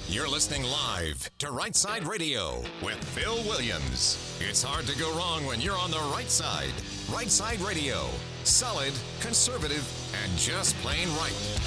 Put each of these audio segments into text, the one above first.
You're listening live to Right Side Radio with Phil Williams. It's hard to go wrong when you're on the right side. Right Side Radio. Solid, conservative, and just plain right.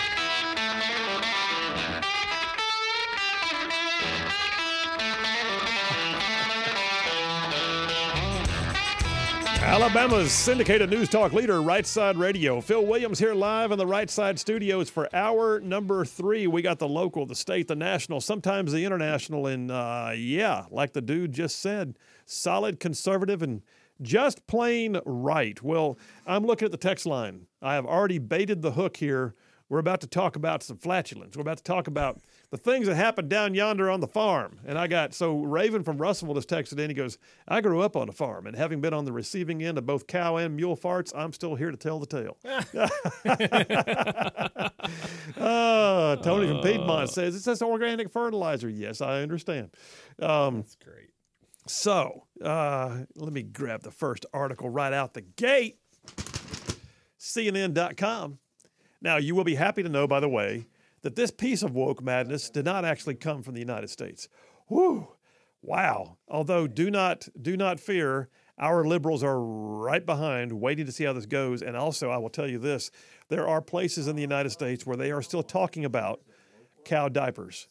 Alabama's syndicated news talk leader, Right Side Radio. Phil Williams here live in the Right Side studios for hour number 3. We got the local, the state, the national, sometimes the international, and like the dude just said, solid, conservative, and just plain right. Well, I'm looking at the text line. I have already baited the hook here. We're about to talk about some flatulence. We're about to talk about the things that happened down yonder on the farm. And so Raven from Russellville just texted in. He goes, I grew up on a farm, and having been on the receiving end of both cow and mule farts, I'm still here to tell the tale. Tony from Piedmont says, it's just organic fertilizer. Yes, I understand. That's great. So let me grab the first article right out the gate. CNN.com. Now, you will be happy to know, by the way, that this piece of woke madness did not actually come from the United States. Whew, wow. Although do not fear, our liberals are right behind, waiting to see how this goes. And also, I will tell you this, there are places in the United States where they are still talking about cow diapers.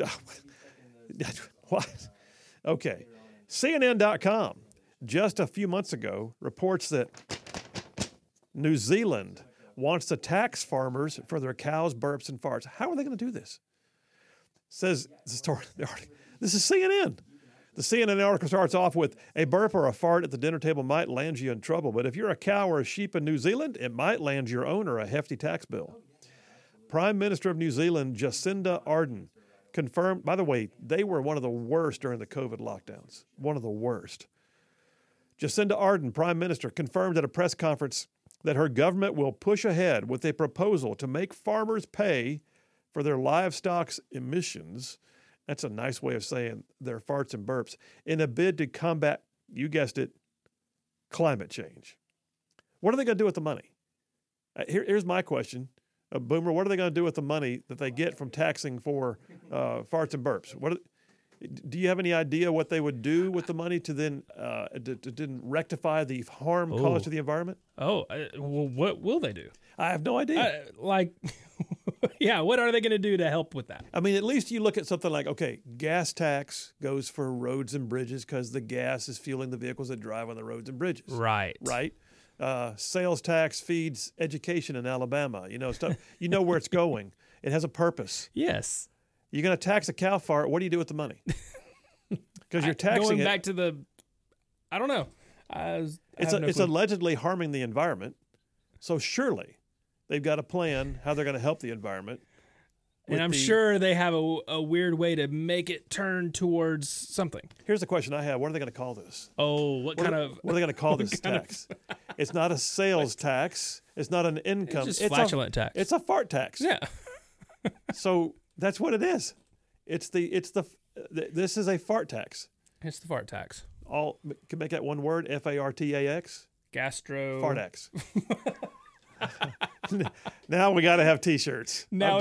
What? Okay. CNN.com, just a few months ago, reports that New Zealand wants to tax farmers for their cows' burps and farts. How are they going to do this? Says the story. This is CNN. The CNN article starts off with, a burp or a fart at the dinner table might land you in trouble, but if you're a cow or a sheep in New Zealand, it might land your owner a hefty tax bill. Prime Minister of New Zealand, Jacinda Ardern, confirmed, by the way, they were one of the worst during the COVID lockdowns. One of the worst. Jacinda Ardern, Prime Minister, confirmed at a press conference that her government will push ahead with a proposal to make farmers pay for their livestock's emissions. That's a nice way of saying their farts and burps, in a bid to combat, you guessed it, climate change. What are they going to do with the money? Here's my question. Boomer, what are they going to do with the money that they get from taxing for farts and burps? Do you have any idea what they would do with the money to then rectify the harm caused to the environment? Well, what will they do? I have no idea. What are they going to do to help with that? I mean, at least you look at something like, okay, gas tax goes for roads and bridges because the gas is fueling the vehicles that drive on the roads and bridges. Right. Sales tax feeds education in Alabama. Stuff. You know where it's going. It has a purpose. Yes. You're going to tax a cow fart. What do you do with the money? Because you're taxing going it. Back to the, I don't know. It's allegedly harming the environment. So surely they've got a plan how they're going to help the environment. And I'm sure they have a weird way to make it turn towards something. Here's the question I have. What are they going to call this? Oh, what are they going to call this tax? It's not a sales tax. It's not an income. It's just flatulent tax. It's a fart tax. Yeah. So that's what it is. This is a fart tax. It's the fart tax. All can make that one word, FARTAX. Gastro. Fartax. Now we got to have T-shirts. Oh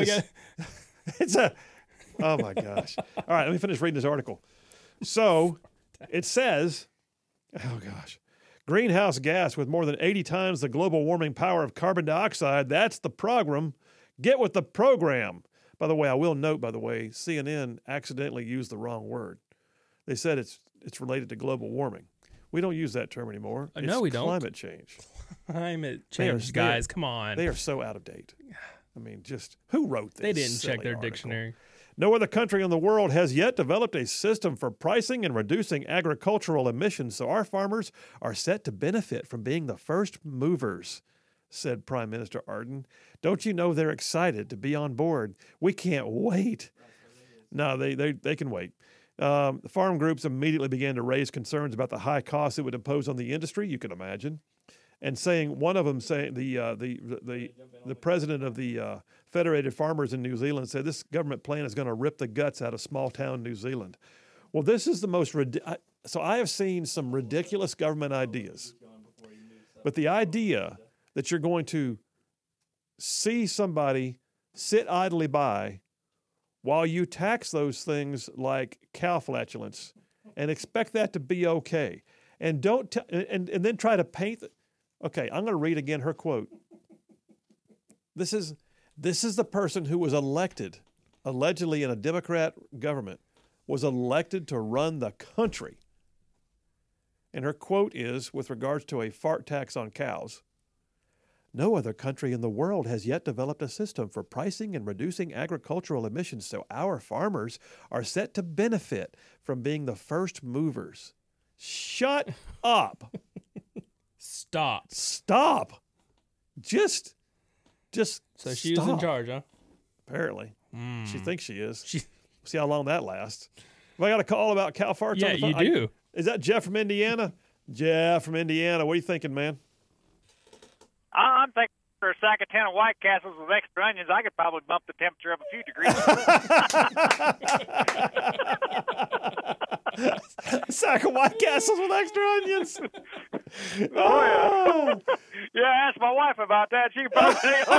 my gosh. All right, let me finish reading this article. So it says, oh gosh, greenhouse gas with more than 80 times the global warming power of carbon dioxide. That's the program. Get with the program. By the way, I will note, CNN accidentally used the wrong word. They said it's related to global warming. We don't use that term anymore. No, we don't. Climate change. Climate change, guys. Come on. They are so out of date. I mean, just who wrote this? They didn't check their article? Dictionary. No other country in the world has yet developed a system for pricing and reducing agricultural emissions, so our farmers are set to benefit from being the first movers, said Prime Minister Ardern. Don't you know they're excited to be on board? We can't wait. No, they can wait. The farm groups immediately began to raise concerns about the high costs it would impose on the industry, you can imagine. And one of them saying, the president of the Federated Farmers in New Zealand said this government plan is going to rip the guts out of small town New Zealand. Well, this is the most so I have seen some ridiculous government ideas, but the idea that you're going to see somebody sit idly by while you tax those things like cow flatulence and expect that to be okay. And don't and then try to paint. Okay, I'm going to read again her quote. This is the person who was elected, allegedly in a Democrat government, was elected to run the country. And her quote is, with regards to a fart tax on cows, "No other country in the world has yet developed a system for pricing and reducing agricultural emissions, so our farmers are set to benefit from being the first movers." Shut up. Stop. Just So she's in charge, huh? Apparently. She thinks she is. See how long that lasts. Have I got a call about cow farts? Yeah, on the phone? you do. Is that Jeff from Indiana? Jeff from Indiana. What are you thinking, man? I'm thinking for a sack of 10 of White Castles with extra onions, I could probably bump the temperature up a few degrees. A sack of White Castles with extra onions. Oh, yeah. Yeah, ask my wife about that. She probably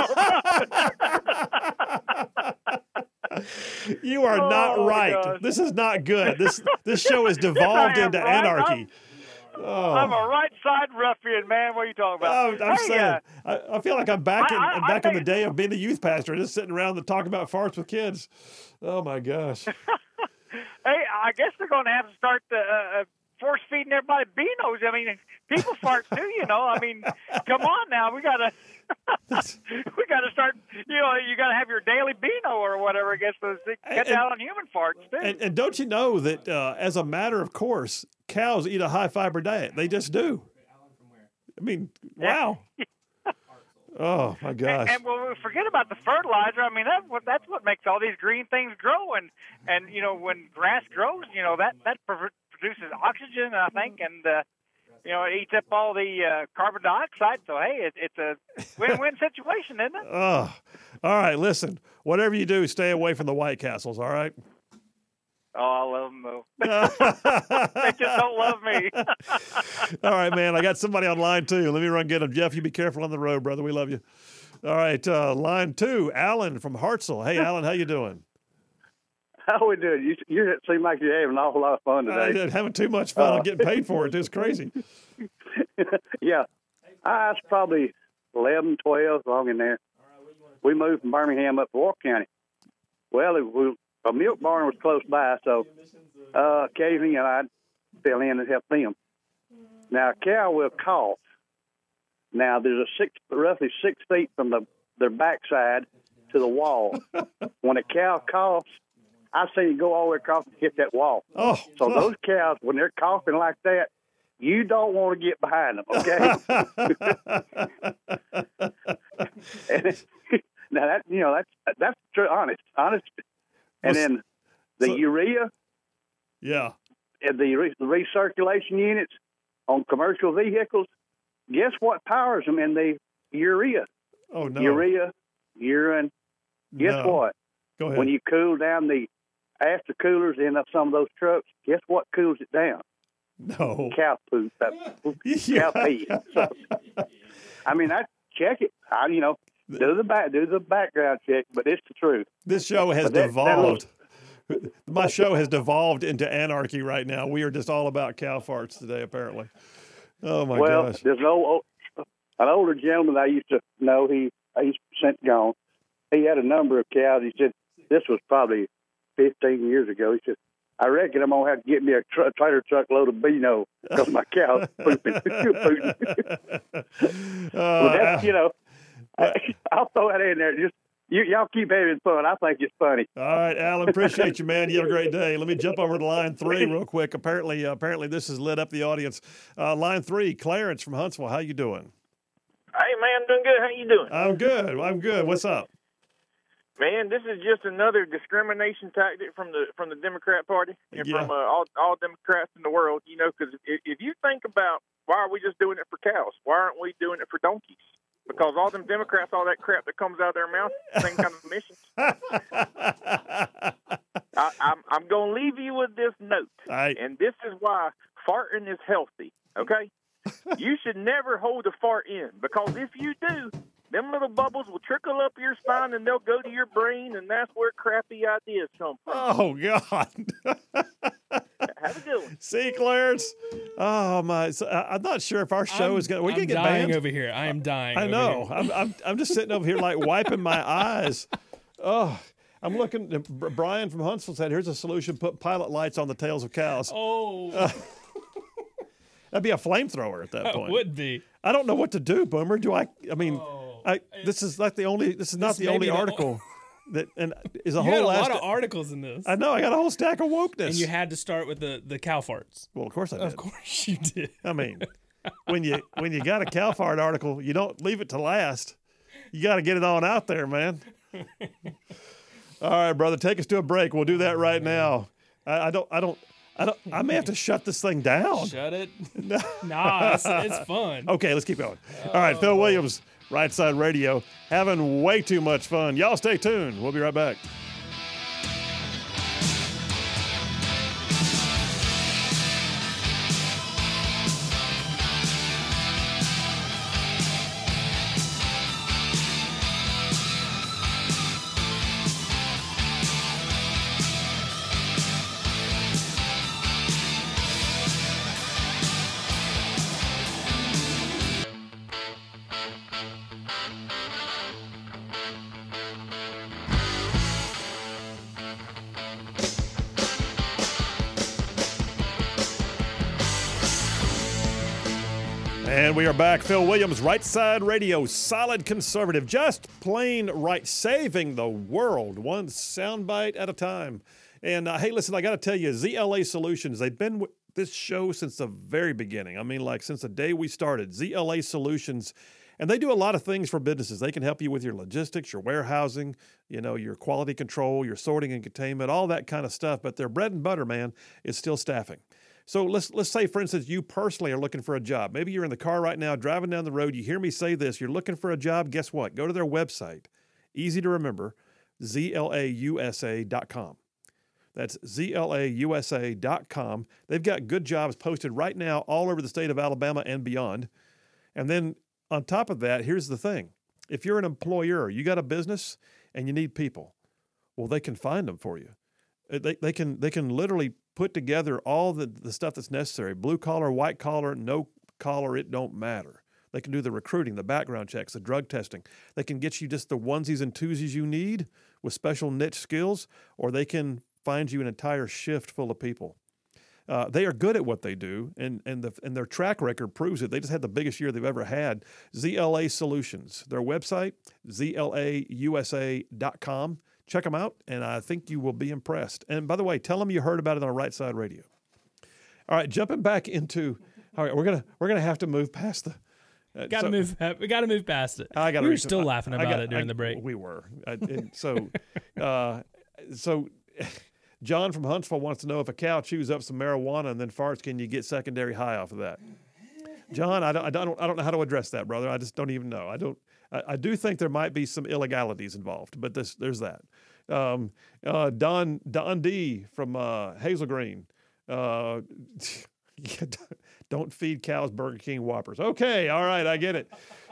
say, You are not right. gosh. This is not good. This show has devolved into right. anarchy. I'm a right side ruffian, man. What are you talking about? I'm Hey, saying, I feel like I'm back in I in the think- day of being a youth pastor, just sitting around and talking about farts with kids. Oh my gosh! Hey, I guess they're going to have to start force feeding everybody Beanos. I mean, people fart too, you know. I mean, come on now, we got to start. You know, you got to have your daily Beano or whatever. I guess to cut down on human farts too. And don't you know that as a matter of course, cows eat a high fiber diet? They just do. I mean, wow. Oh my gosh! And well, we forget about the fertilizer. I mean, that's what makes all these green things grow. And you know, when grass grows, you know that produces oxygen, I think, and you know, it eats up all the carbon dioxide. So hey, it's a win-win situation, isn't it? Oh, all right. Listen, whatever you do, stay away from the White Castles. All right. Oh, I love them though. They just don't love me. All right, man. I got somebody on line 2. Let me run get him. Jeff, you be careful on the road, brother. We love you. All right, line 2, Alan from Hartselle. Hey, Alan, how you doing? How we doing? You seem like you're having an awful lot of fun today. I'm having too much fun. I'm getting paid for it. It's crazy. Yeah. I was probably 11, 12, long in there. We moved from Birmingham up to Walker County. Well, a milk barn was close by, so occasionally I'd fill in and help them. Now, a cow will cough. Now, there's roughly 6 feet from their backside to the wall. When a cow coughs, I've seen it go all the way across and hit that wall. Oh, So those cows, when they're coughing like that, you don't want to get behind them, okay? Now that's true, honest. And then the urea, yeah. and the recirculation units on commercial vehicles. Guess what powers them in the urea? Oh no. Urea, urine. Guess No. what? Go ahead. When you cool down the after coolers in some of those trucks, guess what cools it down? No. Cow poop. Yeah. Cow pee. So, I mean, check it. Do the background check, but it's the truth. This show has But that devolved. My show has devolved into anarchy right now. We are just all about cow farts today, apparently. Oh my gosh. There's an older gentleman I used to know. He's since gone. He had a number of cows. He said this was probably 15 years ago. He said, "I reckon I'm gonna have to get me a trailer truck load of Beano because my cow's pooping." I'll throw that in there. Just y'all keep having fun. I think it's funny. All right, Alan, appreciate you, man. You have a great day. Let me jump over to line 3 real quick. Apparently this has lit up the audience. Line 3, Clarence from Huntsville. How you doing? Hey, man, doing good. How you doing? I'm good. What's up? Man, this is just another discrimination tactic from the Democrat Party and Yeah. from all Democrats in the world. You know, because if you think about why are we just doing it for cows? Why aren't we doing it for donkeys? Because all them Democrats, all that crap that comes out of their mouth, same kind of emissions. I'm going to leave you with this note, and this is why farting is healthy, okay? You should never hold a fart in, because if you do, them little bubbles will trickle up your spine and they'll go to your brain, and that's where crappy ideas come from. Oh, God. Have a good one. See, Clarence? Oh, my. So, I'm not sure if our show is going to... We're going to get dying banned. over here. I am dying. I know. I'm just sitting over here like wiping my eyes. Oh, I'm looking. Brian from Huntsville said, "Here's a solution: put pilot lights on the tails of cows." Oh, that'd be a flamethrower at that that point. would be. I don't know what to do, Boomer. Do I? I mean, this is not the only article that and is a You whole had a last. lot of articles in this. I know. I got a whole stack of wokeness. And you had to start with the cow farts. Well, of course I did. Of course you did. I mean, when you got a cow fart article, you don't leave it to last. You got to get it on out there, man. All right, brother, take us to a break. We'll do that right now. I may have to shut this thing down. Shut it. Nah, it's fun. Okay, let's keep going. All right, Phil Williams, Right Side Radio, having way too much fun. Y'all stay tuned. We'll be right back. And we are back. Phil Williams, Right Side Radio, solid conservative, just plain right, saving the world, one soundbite at a time. And hey, listen, I got to tell you, ZLA Solutions, they've been with this show since the very beginning. I mean, like since the day we started, ZLA Solutions. And they do a lot of things for businesses. They can help you with your logistics, your warehousing, your quality control, your sorting and containment, all that kind of stuff. But their bread and butter, man, is still staffing. So let's say, for instance, you personally are looking for a job. Maybe you're in the car right now, driving down the road. You hear me say this. You're looking for a job. Guess what? Go to their website. Easy to remember, ZLAUSA.com. That's ZLAUSA.com. They've got good jobs posted right now all over the state of Alabama and beyond. And then on top of that, here's the thing. If you're an employer, you got a business and you need people, well, they can find them for you. They can literally put together all the stuff that's necessary. Blue collar, white collar, no collar, it don't matter. They can do the recruiting, the background checks, the drug testing. They can get you just the onesies and twosies you need with special niche skills, or they can find you an entire shift full of people. They are good at what they do, and their track record proves it. They just had the biggest year they've ever had. ZLA Solutions, their website, ZLAUSA.com. Check them out, and I think you will be impressed. And by the way, tell them you heard about it on Right Side Radio. All right, jumping back into. All right, we're gonna have to move past the. We got to move past it. We were still laughing about it during the break. We were. So John from Huntsville wants to know if a cow chews up some marijuana and then farts, can you get secondary high off of that? John, I don't know how to address that, brother. I just don't even know. I do think there might be some illegalities involved, but there's that. Don D from Hazel Green. Don't feed cows Burger King Whoppers. Okay, all right, I get it.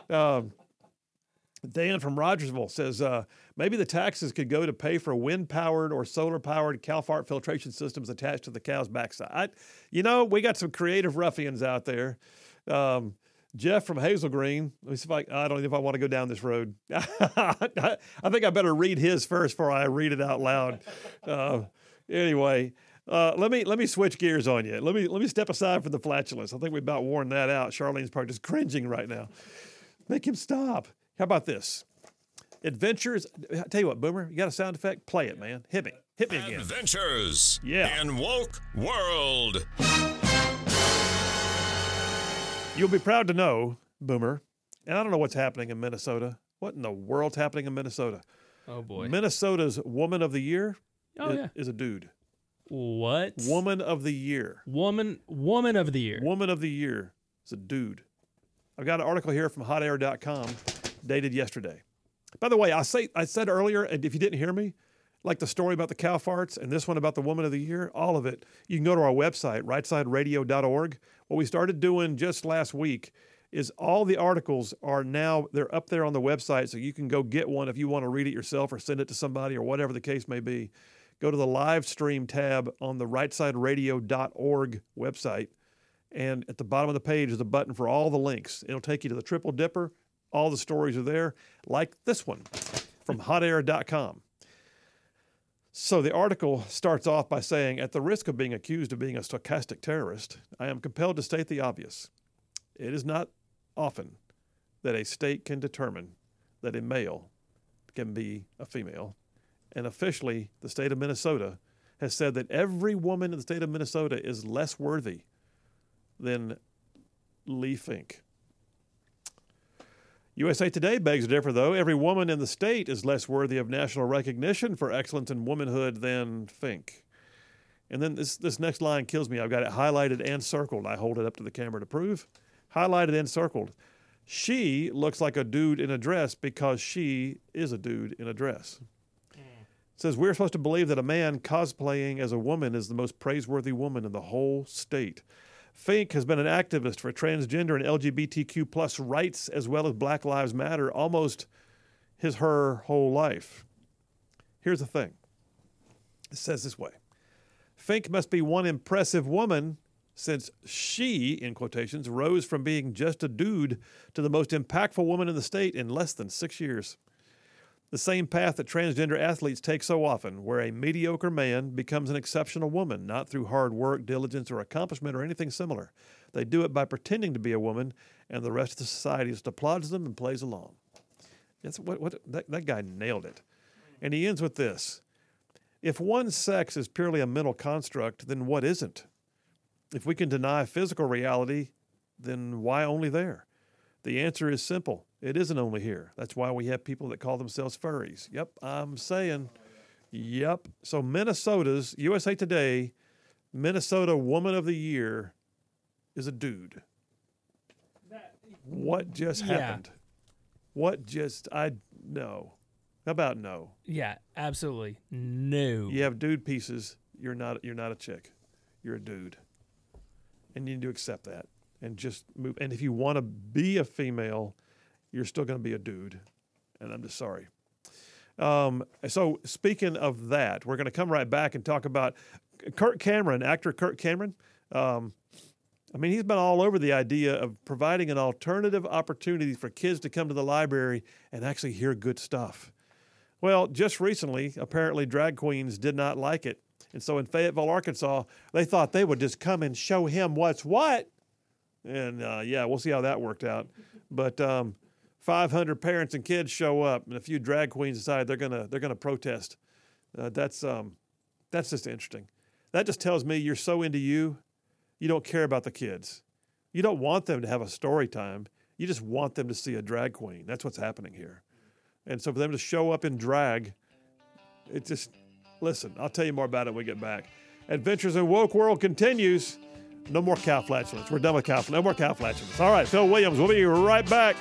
Dan from Rogersville says, maybe the taxes could go to pay for wind-powered or solar-powered cow fart filtration systems attached to the cow's backside. We got some creative ruffians out there. Jeff from Hazel Green. Let me see if I don't know if I want to go down this road. I think I better read his first before I read it out loud. Anyway, let me switch gears on you. Let me step aside from the flatulence. I think we've about worn that out. Charlene's probably just cringing right now. Make him stop. How about this? Adventures. I tell you what, Boomer, you got a sound effect? Play it, man. Hit me again. Adventures Yeah. in Woke World. You'll be proud to know, Boomer, and I don't know what's happening in Minnesota. What in the world's happening in Minnesota? Oh, boy. Minnesota's Woman of the Year is a dude. What? Woman of the Year. Woman of the Year. Woman of the Year is a dude. I've got an article here from hotair.com dated yesterday. By the way, I said earlier, and if you didn't hear me, like the story about the cow farts and this one about the Woman of the Year, all of it, you can go to our website, rightsideradio.org. What we started doing just last week is all the articles are now, they're up there on the website, so you can go get one if you want to read it yourself or send it to somebody or whatever the case may be. Go to the live stream tab on the rightsideradio.org website, and at the bottom of the page is a button for all the links. It'll take you to the Triple Dipper. All the stories are there, like this one from hotair.com. So the article starts off by saying, at the risk of being accused of being a stochastic terrorist, I am compelled to state the obvious. It is not often that a state can determine that a male can be a female. And officially, the state of Minnesota has said that every woman in the state of Minnesota is less worthy than Lee Fink. USA Today begs to differ, though. Every woman in the state is less worthy of national recognition for excellence in womanhood than Fink. And then this next line kills me. I've got it highlighted and circled. I hold it up to the camera to prove. Highlighted and circled. She looks like a dude in a dress because she is a dude in a dress. It says, we're supposed to believe that a man cosplaying as a woman is the most praiseworthy woman in the whole state. Fink has been an activist for transgender and LGBTQ plus rights as well as Black Lives Matter almost her whole life. Here's the thing. It says this way. Fink must be one impressive woman since she, in quotations, rose from being just a dude to the most impactful woman in the state in less than 6 years. The same path that transgender athletes take so often, where a mediocre man becomes an exceptional woman, not through hard work, diligence, or accomplishment or anything similar. They do it by pretending to be a woman, and the rest of the society just applauds them and plays along. That's that guy nailed it. And he ends with this. If one sex is purely a mental construct, then what isn't? If we can deny physical reality, then why only there? The answer is simple. It isn't only here. That's why we have people that call themselves furries. Yep, I'm saying, yep. So Minnesota's, USA Today, Minnesota Woman of the Year is a dude. What just happened? No. How about no? Yeah, absolutely. No. You have dude pieces, you're not a chick. You're a dude. And you need to accept that and just move. And if you want to be a female, you're still going to be a dude. And I'm just sorry. So speaking of that, we're going to come right back and talk about Kirk Cameron, actor Kirk Cameron. He's been all over the idea of providing an alternative opportunity for kids to come to the library and actually hear good stuff. Well, just recently, apparently drag queens did not like it. And so in Fayetteville, Arkansas, they thought they would just come and show him what's what. And we'll see how that worked out. But 500 parents and kids show up, and a few drag queens decide they're gonna protest. That's just interesting. That just tells me you're so into you don't care about the kids. You don't want them to have a story time. You just want them to see a drag queen. That's what's happening here. And so for them to show up in drag, it just, listen, I'll tell you more about it when we get back. Adventures in Woke World continues. No more cow flatulence. We're done with no more cow flatulence. All right, Phil Williams, we'll be right back.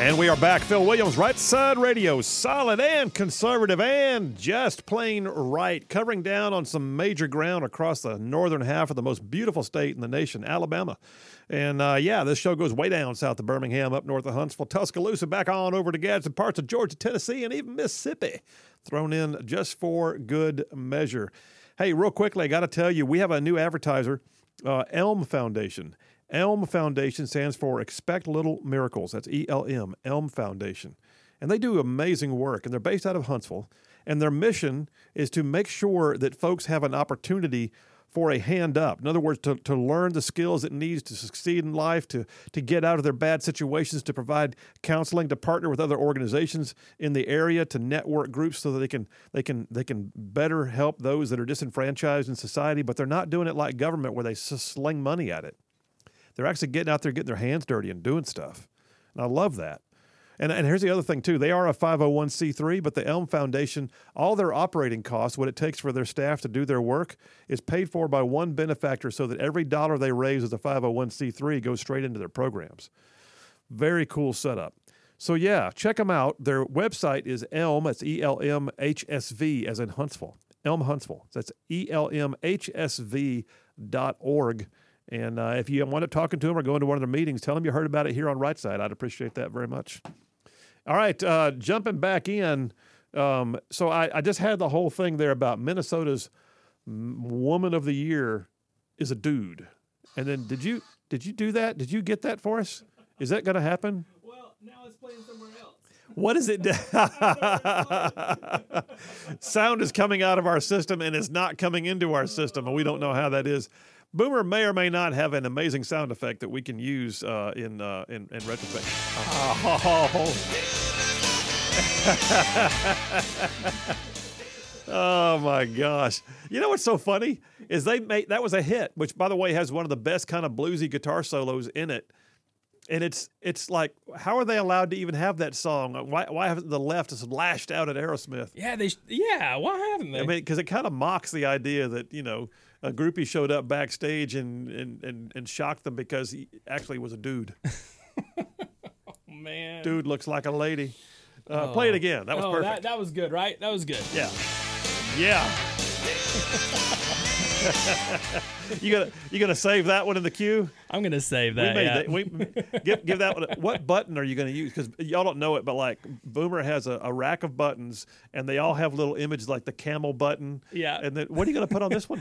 And we are back. Phil Williams, Right Side Radio, solid and conservative and just plain right, covering down on some major ground across the northern half of the most beautiful state in the nation, Alabama. And this show goes way down south of Birmingham, up north of Huntsville, Tuscaloosa, back on over to Gadsden, parts of Georgia, Tennessee, and even Mississippi, thrown in just for good measure. Hey, real quickly, I got to tell you, we have a new advertiser, Elm Foundation. Elm Foundation stands for Expect Little Miracles. That's ELM, Elm Foundation. And they do amazing work, and they're based out of Huntsville. And their mission is to make sure that folks have an opportunity for a hand up. In other words, to learn the skills it needs to succeed in life, to get out of their bad situations, to provide counseling, to partner with other organizations in the area, to network groups so that they can better help those that are disenfranchised in society. But they're not doing it like government where they sling money at it. They're actually getting out there, getting their hands dirty and doing stuff. And I love that. And here's the other thing, too. They are a 501c3, but the Elm Foundation, all their operating costs, what it takes for their staff to do their work, is paid for by one benefactor so that every dollar they raise as a 501c3 goes straight into their programs. Very cool setup. So, yeah, check them out. Their website is Elm. It's ELMHSV, as in Huntsville. Elm Huntsville. That's ELMHSV.org. And if you want to talking to them or going to one of their meetings, tell them you heard about it here on Right Side. I'd appreciate that very much. All right, jumping back in. So I just had the whole thing there about Minnesota's Woman of the Year is a dude. And then did you do that? Did you get that for us? Is that going to happen? Well, now it's playing somewhere else. What is it? Sound is coming out of our system and is not coming into our system, and we don't know how that is. Boomer may or may not have an amazing sound effect that we can use in retrospect. Oh my gosh! You know what's so funny is that was a hit, which by the way has one of the best kind of bluesy guitar solos in it. And it's like, how are they allowed to even have that song? Why haven't the left just lashed out at Aerosmith? Yeah, why haven't they? I mean, because it kind of mocks the idea that a groupie showed up backstage and shocked them because he actually was a dude. Oh, man. Dude looks like a lady. Play it again. That was perfect. That was good, right? That was good. Yeah. You gonna save that one in the queue? I'm gonna save that. Give that one. What button are you gonna use? Because y'all don't know it, but like Boomer has a rack of buttons, and they all have little images like the camel button. Yeah. And then what are you gonna put on this one?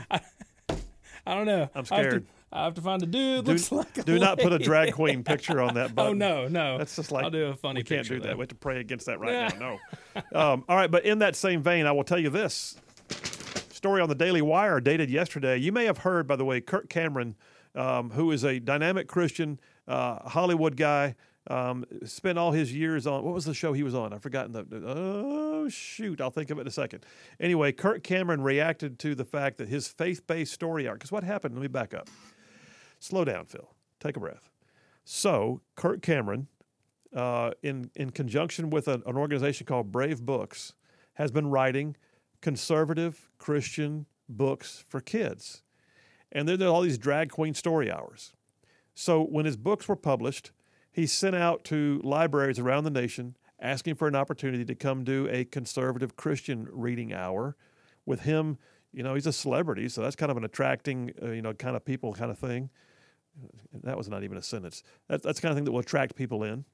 I don't know. I'm scared. I have to find a dude. Looks like a do not put a lady. drag queen picture on that button. Oh no. That's just like I'll do a funny. We can't picture, do that. though. We have to pray against that right now. No. All right, but in that same vein, I will tell you this story on the Daily Wire dated yesterday. You may have heard, by the way, Kirk Cameron, who is a dynamic Christian Hollywood guy, spent all his years on, what was the show he was on? I've forgotten I'll think of it in a second. Anyway, Kirk Cameron reacted to the fact that his faith-based story arc, because what happened, let me back up. Slow down, Phil. Take a breath. So, Kirk Cameron, in conjunction with an organization called Brave Books, has been writing conservative Christian books for kids. And then there are all these drag queen story hours. So when his books were published, he sent out to libraries around the nation asking for an opportunity to come do a conservative Christian reading hour with him. He's a celebrity, so that's kind of an attracting, kind of people kind of thing. That was not even a sentence. That's the kind of thing that will attract people in.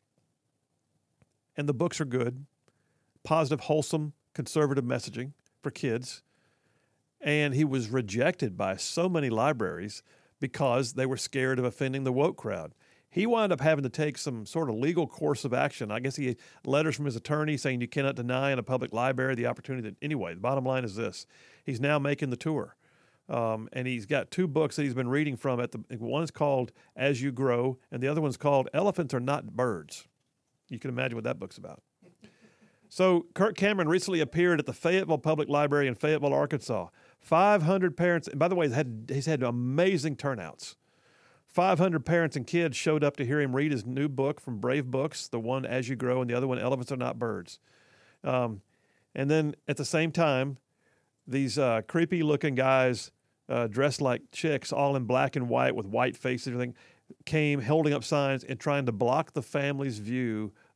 And the books are good, positive, wholesome, conservative messaging for kids. And he was rejected by so many libraries because they were scared of offending the woke crowd. He wound up having to take some sort of legal course of action. I guess he had letters from his attorney saying you cannot deny in a public library the opportunity. Anyway, the bottom line is this. He's now making the tour. And he's got two books that he's been reading from. One is called As You Grow, and the other one's called Elephants Are Not Birds. You can imagine what that book's about. So Kirk Cameron recently appeared at the Fayetteville Public Library in Fayetteville, Arkansas. 500 parents, and by the way, he's had amazing turnouts. 500 parents and kids showed up to hear him read his new book from Brave Books, the one As You Grow, and the other one Elephants Are Not Birds. And then at the same time, these creepy-looking guys dressed like chicks, all in black and white with white faces and everything, came holding up signs and trying to block the family's view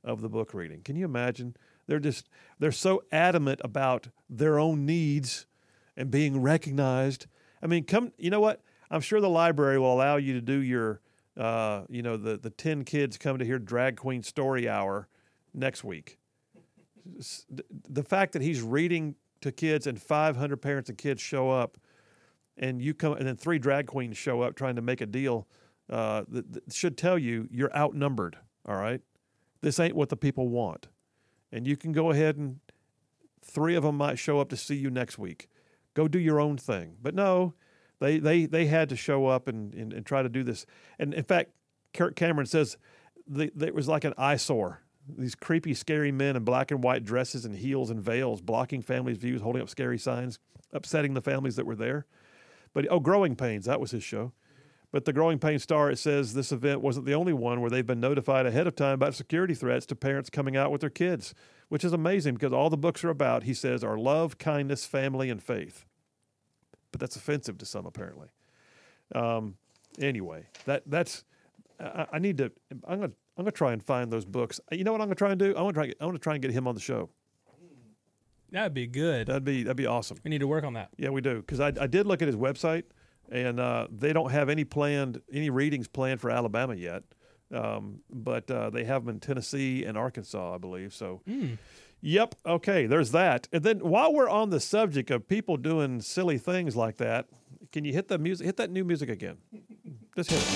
of the book reading. Can you imagine? They're so adamant about their own needs and being recognized. I mean, you know what? I'm sure the library will allow you to do your, the 10 kids come to hear drag queen story hour next week. The fact that he's reading to kids and 500 parents and kids show up, and you come, and then 3 drag queens show up trying to make a deal, that should tell you you're outnumbered. All right, this ain't what the people want, and you can go ahead and 3 of them might show up to see you next week. Go do your own thing. But no, they had to show up and try to do this. And in fact, Kirk Cameron says it was like an eyesore. These creepy, scary men in black and white dresses and heels and veils, blocking families' views, holding up scary signs, upsetting the families that were there. But Growing Pains, that was his show. But the Growing Pains Star, it says this event wasn't the only one where they've been notified ahead of time about security threats to parents coming out with their kids, which is amazing because all the books are about, he says, are love, kindness, family, and faith. But that's offensive to some, apparently. Anyway, that's I need to. I'm gonna try and find those books. You know what I'm gonna try and do? I want to try and get him on the show. That'd be good. That'd be awesome. We need to work on that. Yeah, we do. Because I did look at his website, and they don't have any readings planned for Alabama yet. But they have them in Tennessee and Arkansas, I believe. So, Yep. Okay. There's that. And then while we're on the subject of people doing silly things like that, can you hit the music? Hit that new music again. Just hit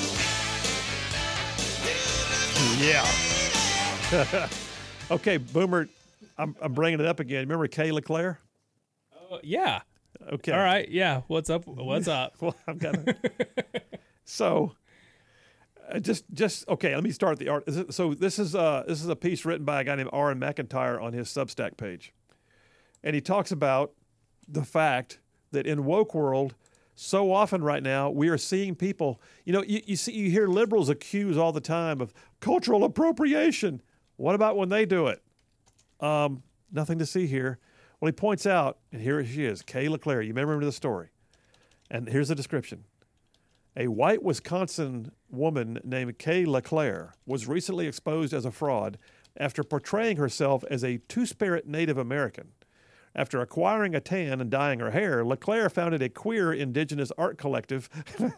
it. Yeah. Okay, Boomer. I'm bringing it up again. Remember Kay LeClaire? Yeah. Okay. All right. Yeah. What's up? What's up? Well, I've got to. So, just okay. Let me start the art. So this is a piece written by a guy named Aaron McIntyre on his Substack page, and he talks about the fact that in woke world, so often right now we are seeing people. You know, you hear liberals accuse all the time of cultural appropriation. What about when they do it? Nothing to see here. Well, he points out, and here she is, Kay LeClaire. You may remember the story. And here's the description. A white Wisconsin woman named Kay LeClaire was recently exposed as a fraud after portraying herself as a Two-Spirit Native American. After acquiring a tan and dyeing her hair, LeClaire founded a queer indigenous art collective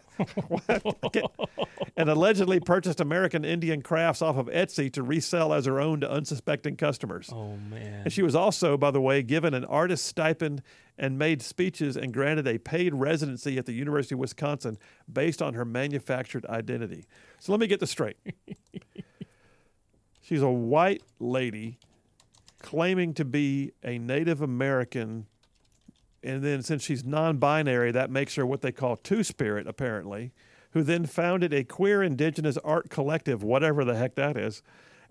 and allegedly purchased American Indian crafts off of Etsy to resell as her own to unsuspecting customers. Oh, man. And she was also, by the way, given an artist stipend and made speeches and granted a paid residency at the University of Wisconsin based on her manufactured identity. So let me get this straight. She's a white lady claiming to be a Native American, and then since she's non-binary, that makes her what they call Two-Spirit, apparently, who then founded a queer indigenous art collective, whatever the heck that is,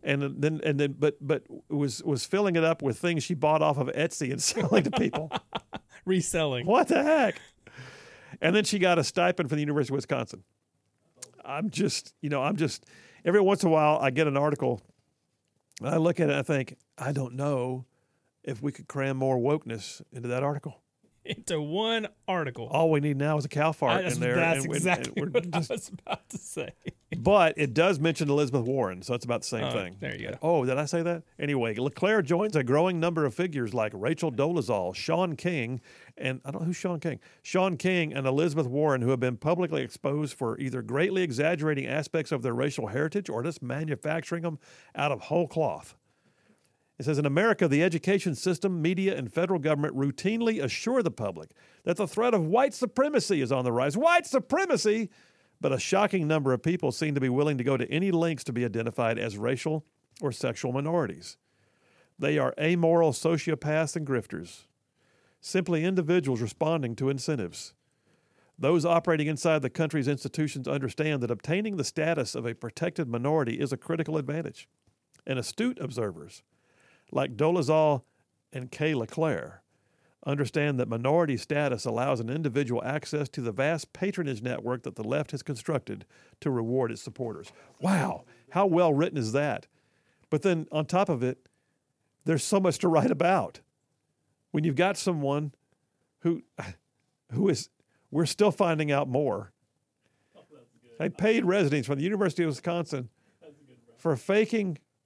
but was filling it up with things she bought off of Etsy and selling to people. Reselling. What the heck? And then she got a stipend from the University of Wisconsin. I'm just, every once in a while I get an article, I look at it and I think, I don't know if we could cram more wokeness into that article. Into one article. All we need now is a cow fart in there. That's exactly what I was about to say. But it does mention Elizabeth Warren, so it's about the same thing. There you go. Oh, did I say that? Anyway, LeClaire joins a growing number of figures like Rachel Dolezal, Sean King, and I don't know who's Sean King. Sean King and Elizabeth Warren, who have been publicly exposed for either greatly exaggerating aspects of their racial heritage or just manufacturing them out of whole cloth. It says, in America, the education system, media, and federal government routinely assure the public that the threat of white supremacy is on the rise. White supremacy! But a shocking number of people seem to be willing to go to any lengths to be identified as racial or sexual minorities. They are amoral sociopaths and grifters, simply individuals responding to incentives. Those operating inside the country's institutions understand that obtaining the status of a protected minority is a critical advantage. And astute observers, like Dolezal and Kay LeClaire, understand that minority status allows an individual access to the vast patronage network that the left has constructed to reward its supporters. Wow, how well written is that? But then on top of it, there's so much to write about. When you've got someone who is, we're still finding out more. A paid residence from the University of Wisconsin for faking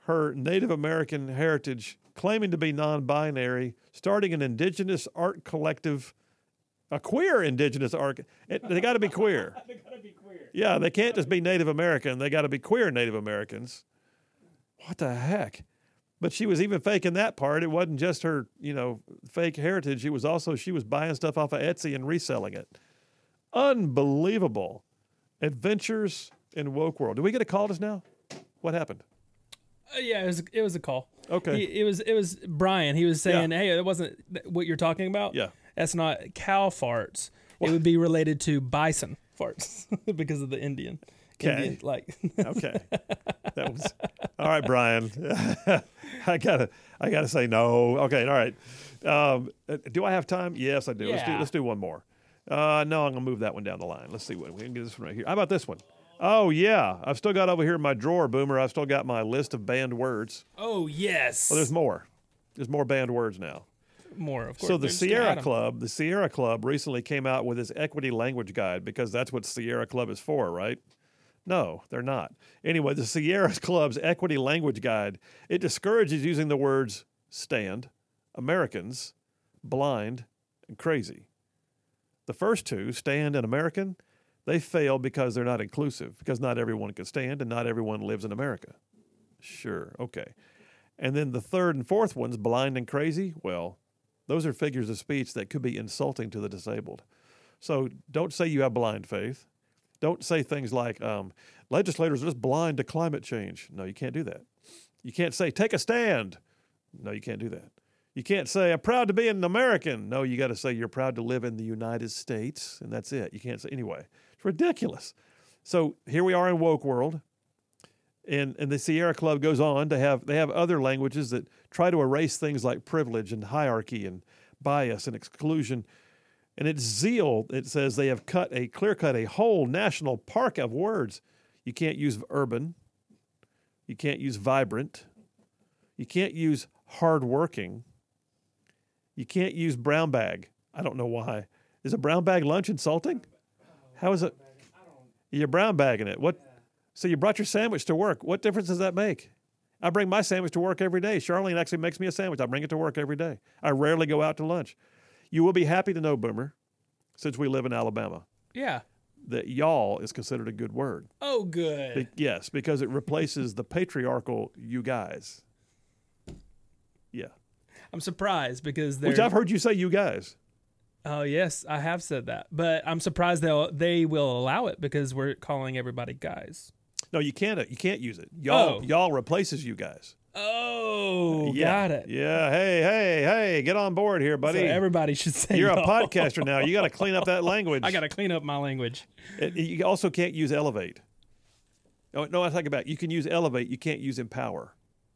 her Native American heritage, claiming to be non-binary, starting an indigenous art collective, a queer indigenous art. They got to be queer. They gotta be queer. Yeah, they can't just be Native American. They got to be queer Native Americans. What the heck? But she was even faking that part. It wasn't just her, fake heritage. It was also she was buying stuff off of Etsy and reselling it. Unbelievable. Adventures in Woke World. Did we get a call just now? What happened? Yeah, it was a call. Okay. It was Brian. He was saying, "Hey, that wasn't what you're talking about. Yeah. That's not cow farts. It would be related to bison farts because of the Indian. Okay. Okay. That was all right, Brian. I gotta say no. Okay, all right. Do I have time? Yes, I do. Yeah. Let's do one more. No, I'm gonna move that one down the line. Let's see what we can get this one right here. How about this one? Oh yeah, I've still got over here in my drawer, Boomer. I've still got my list of banned words. Oh yes. Well, there's more. There's more banned words now. More, of course. So the There's Sierra Adam. Club, recently came out with its equity language guide because that's what Sierra Club is for, right? No, they're not. Anyway, the Sierra Club's equity language guide, it discourages using the words stand, Americans, blind, and crazy. The first two, stand and American, they fail because they're not inclusive, because not everyone can stand and not everyone lives in America. Sure, okay. And then the third and fourth ones, blind and crazy, well, those are figures of speech that could be insulting to the disabled. So don't say you have blind faith. Don't say things like legislators are just blind to climate change. No, you can't do that. You can't say take a stand. No, you can't do that. You can't say I'm proud to be an American. No, you got to say you're proud to live in the United States, and that's it. You can't say anyway. It's ridiculous. So here we are in woke world, and the Sierra Club goes on to have other languages that try to erase things like privilege and hierarchy and bias and exclusion. And it's zeal. It says they have clear-cut a whole national park of words. You can't use urban. You can't use vibrant. You can't use hardworking. You can't use brown bag. I don't know why. Is a brown bag lunch insulting? How is it? You're brown bagging it. What? So you brought your sandwich to work. What difference does that make? I bring my sandwich to work every day. Charlene actually makes me a sandwich. I bring it to work every day. I rarely go out to lunch. You will be happy to know, Boomer, since we live in Alabama, Yeah. that y'all is considered a good word. Oh, good. Yes, because it replaces the patriarchal you guys. Yeah. I'm surprised because Which I've heard you say you guys. Oh yes, I have said that, but I'm surprised they will allow it because we're calling everybody guys. No, you can't use it. Y'all replaces you guys. Oh, Yeah. got it. Yeah. Hey, get on board here, buddy. So everybody should say You're a y'all. podcaster now. You got to clean up that language. I got to clean up my language. You also can't use elevate. Oh, no, I take it back. You can use elevate. You can't use empower.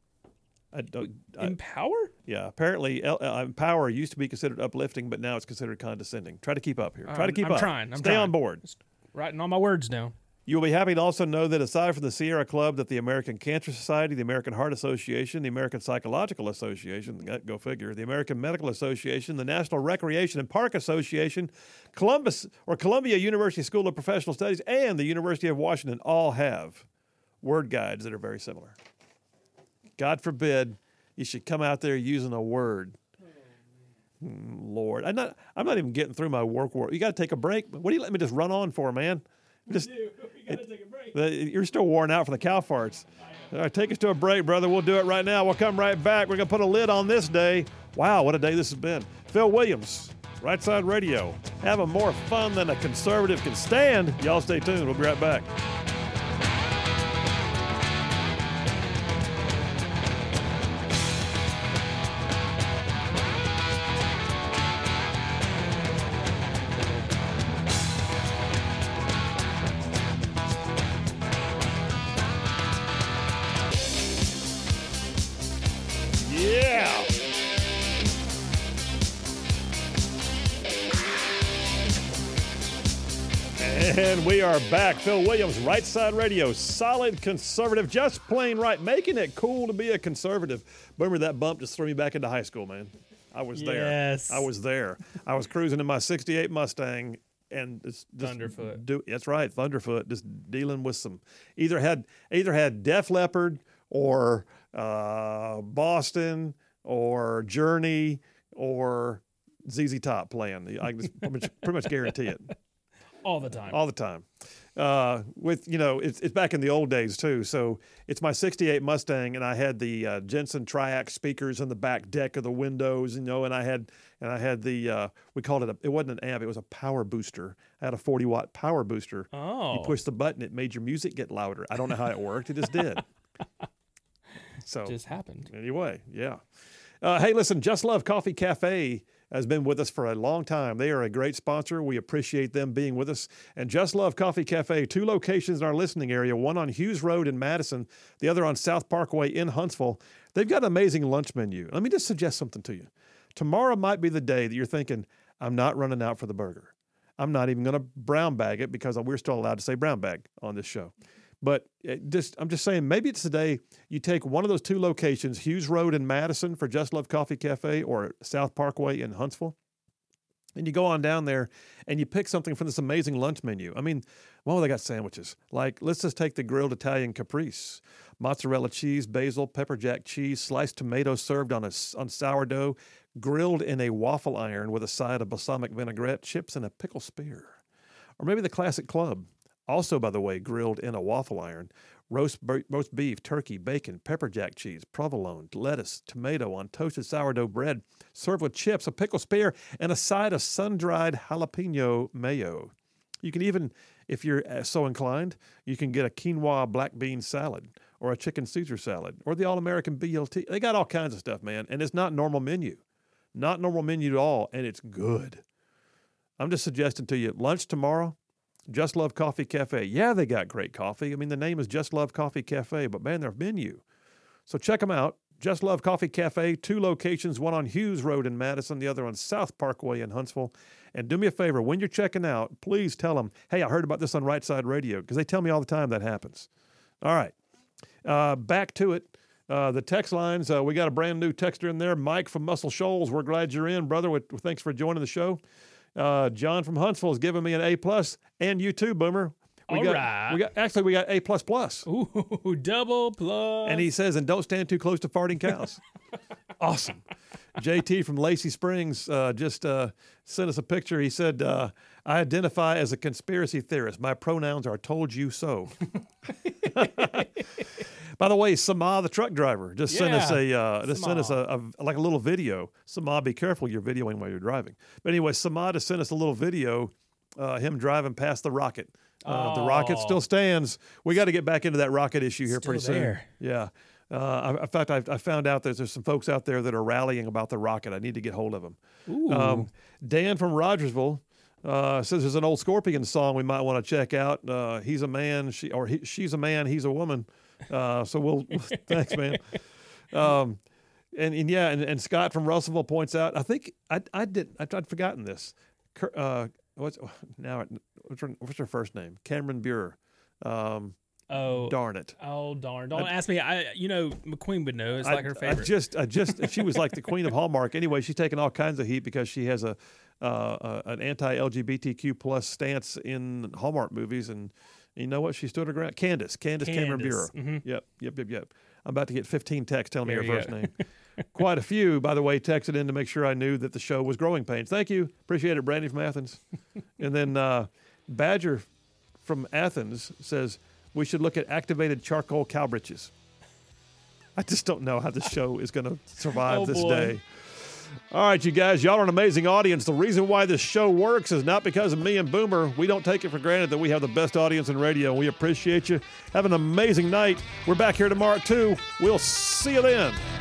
Empower? Yeah, apparently empower used to be considered uplifting, but now it's considered condescending. Try to keep up here. Try to keep I'm up. trying. I'm Stay trying. on board. Just writing all my words down. You will be happy to also know that aside from the Sierra Club, that the American Cancer Society, the American Heart Association, the American Psychological Association, go figure, the American Medical Association, the National Recreation and Park Association, Columbia University School of Professional Studies, and the University of Washington all have word guides that are very similar. God forbid you should come out there using a word. Lord, I'm not even getting through my work. You got to take a break. What do you let me just run on for, man? Just, We got to take a break. You're still worn out from the cow farts. All right, take us to a break, brother. We'll do it right now. We'll come right back. We're going to put a lid on this day. Wow, what a day this has been. Phil Williams, Right Side Radio. Having more fun than a conservative can stand. Y'all stay tuned. We'll be right back. Yeah. And we are back. Phil Williams, Right Side Radio, solid conservative, just plain right, making it cool to be a conservative. Boomer, that bump just threw me back into high school, man. I was there. Yes. I was there. I was cruising in my 68 Mustang and it's just Thunderfoot. That's right, Thunderfoot, just dealing with some either had Def Leppard or Boston or Journey or ZZ Top playing. I can pretty much guarantee it. All the time. All the time. With, it's back in the old days too. So it's my 68 Mustang, and I had the Jensen Triax speakers in the back deck of the windows, and I had the, we called it it wasn't an amp, it was a power booster. I had a 40-watt power booster. Oh. You push the button, it made your music get louder. I don't know how it worked. It just did. So It just happened. Anyway, yeah. Hey, listen, Just Love Coffee Cafe has been with us for a long time. They are a great sponsor. We appreciate them being with us. And Just Love Coffee Cafe, 2 locations in our listening area, one on Hughes Road in Madison, the other on South Parkway in Huntsville. They've got an amazing lunch menu. Let me just suggest something to you. Tomorrow might be the day that you're thinking, I'm not running out for the burger. I'm not even going to brown bag it because we're still allowed to say brown bag on this show. But I'm just saying, maybe it's the day you take one of those 2 locations, Hughes Road in Madison for Just Love Coffee Cafe or South Parkway in Huntsville, and you go on down there and you pick something from this amazing lunch menu. I mean, well, they got sandwiches. Like, let's just take the grilled Italian caprese, mozzarella cheese, basil, pepper jack cheese, sliced tomato served on sourdough, grilled in a waffle iron with a side of balsamic vinaigrette, chips, and a pickle spear. Or maybe the classic club. Also, by the way, grilled in a waffle iron, roast beef, turkey, bacon, pepper jack cheese, provolone, lettuce, tomato on toasted sourdough bread, served with chips, a pickle spear, and a side of sun-dried jalapeno mayo. You can even, if you're so inclined, you can get a quinoa black bean salad or a chicken Caesar salad or the all-American BLT. They got all kinds of stuff, man, and it's not normal menu. Not normal menu at all, and it's good. I'm just suggesting to you, lunch tomorrow, Just Love Coffee Cafe. Yeah, they got great coffee. I mean, the name is Just Love Coffee Cafe, but man, their menu. So check them out. Just Love Coffee Cafe, 2 locations, one on Hughes Road in Madison, the other on South Parkway in Huntsville. And do me a favor, when you're checking out, please tell them, hey, I heard about this on Right Side Radio, because they tell me all the time that happens. All right, back to it. The text lines, we got a brand new texter in there, Mike from Muscle Shoals. We're glad you're in, brother. Thanks for joining the show. John from Huntsville has given me an A+, and you too, Boomer. We got A++. Ooh, double plus. And he says, and don't stand too close to farting cows. Awesome. JT from Lacey Springs just sent us a picture. He said, I identify as a conspiracy theorist. My pronouns are told you so. By the way, Sama, the truck driver, just sent us a little video. Sama, be careful, you're videoing while you're driving. But anyway, Sama just sent us a little video, him driving past the rocket. The rocket still stands. We got to get back into that rocket issue here pretty soon. Yeah. In fact, I found out that there's some folks out there that are rallying about the rocket. I need to get hold of them. Dan from Rogersville says there's an old Scorpions song we might want to check out. He's a man, she's a man, he's a woman. So thanks, man. And Scott from Russellville points out, I think I'd forgotten this. What's her first name? Cameron Buer. Darn it. Oh, darn. Don't ask me. McQueen would know. It's like her favorite. She was like the queen of Hallmark. Anyway, she's taking all kinds of heat because she has an anti-LGBTQ plus stance in Hallmark movies. And you know what? She stood her ground. Candace Cameron Buer. Mm-hmm. Yep. I'm about to get 15 texts telling me her first name. Quite a few, by the way, texted in to make sure I knew that the show was Growing Pains. Thank you. Appreciate it, Brandy from Athens. And then Badger from Athens says, we should look at activated charcoal cow britches. I just don't know how this show is going to survive this day. All right, you guys, y'all are an amazing audience. The reason why this show works is not because of me and Boomer. We don't take it for granted that we have the best audience in radio. We appreciate you. Have an amazing night. We're back here tomorrow, too. We'll see you then.